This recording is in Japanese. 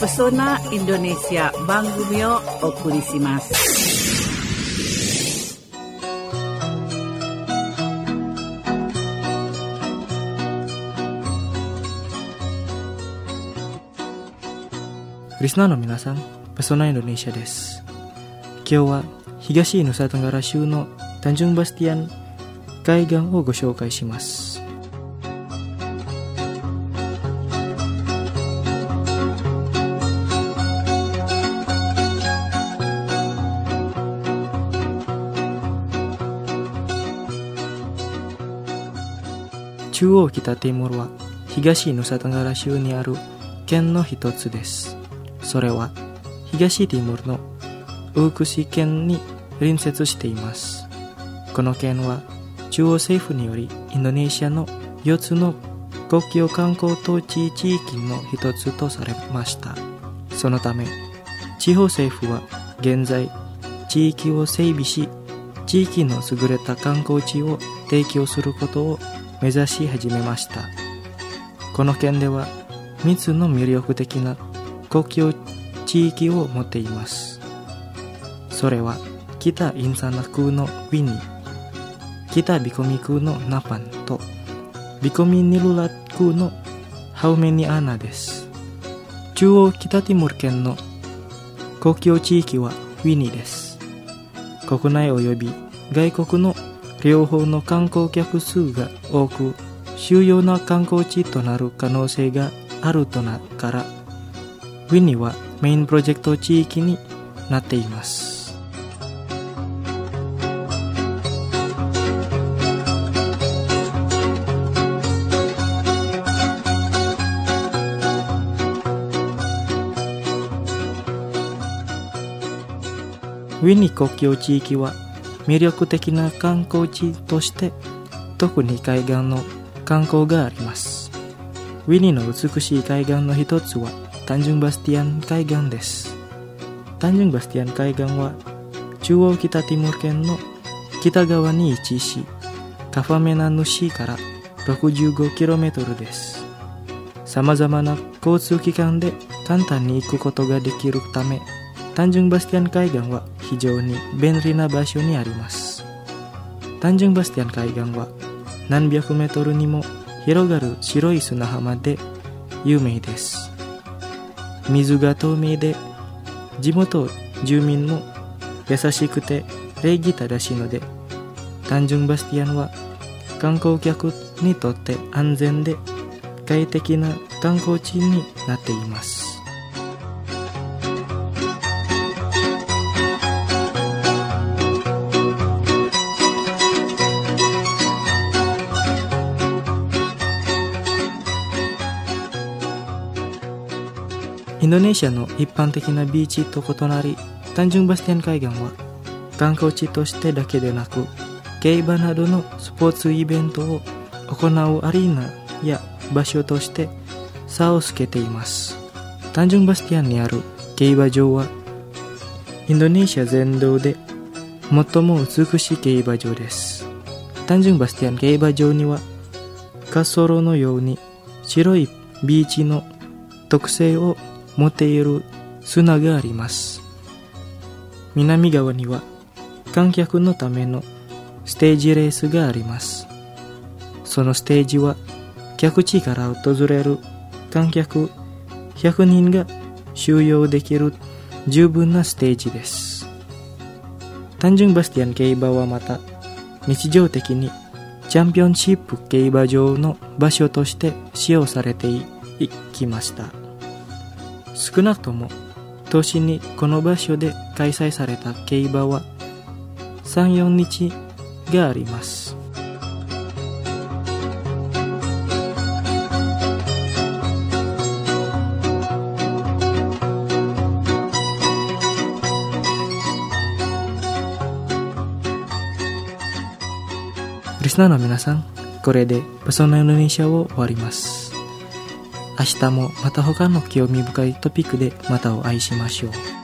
Pesona Indonesia 番組をお送りします。 リスナーの皆さん、ペソナインドネシアです。今日は東ヌサトンガラ州のタンジュンバスティアン海岸をご紹介します。中央北ティモールは東ヌサトンガラ州にある県の一つです。それは東ティモールのウークシ県に隣接しています。この県は中央政府によりインドネシアの4つの国境観光統治地域の一つとされました。そのため地方政府は現在地域を整備し、地域の優れた観光地を提供することを目指し始めました。この県では3つの魅力的な国境地域を持っています。それは北インサナ空のウィニ、北ビコミ空のナパンとビコミニルラ空のハウメニアナです。中央北ティモール県の国境地域はウィニです。国内及び外国の両方の観光客数が多く、主要な観光地となる可能性があるとなから、ウィニはメインプロジェクト地域になっています。ウィニ国境地域は魅力的な観光地として特に海岸の観光があります。ウィニの美しい海岸の一つはタンジュンバスティアン海岸です。タンジュンバスティアン海岸は中央北ティモール県の北側に位置し、カファメナヌ市から 65km です。様々な交通機関で簡単に行くことができるため、タンジュンバスティアン海岸は非常に便利な場所にあります。タンジュンバスティアン海岸は何百メートルにも広がる白い砂浜で有名です。水が透明で地元住民も優しくて礼儀正しいので、タンジュンバスティアンは観光客にとって安全で快適な観光地になっています。インドネシアの一般的なビーチと異なり、タンジュンバスティアン海岸は観光地としてだけでなく、競馬などのスポーツイベントを行うアリーナや場所として差をつけています。タンジュンバスティアンにある競馬場はインドネシア全土で最も美しい競馬場です。タンジュンバスティアン競馬場には滑走路のように白いビーチの特性を持っている砂があります。南側には観客のためのステージレースがあります。そのステージは客地から訪れる観客100人が収容できる十分なステージです。タンジュンバスティアン競馬はまた日常的にチャンピオンシップ競馬場の場所として使用されていきました。少なくとも年にこの場所で開催された競馬は 3,4 日があります。リスナーの皆さん、これでペソナインドネシアを終わります。明日もまた他の興味深いトピックでまたお会いしましょう。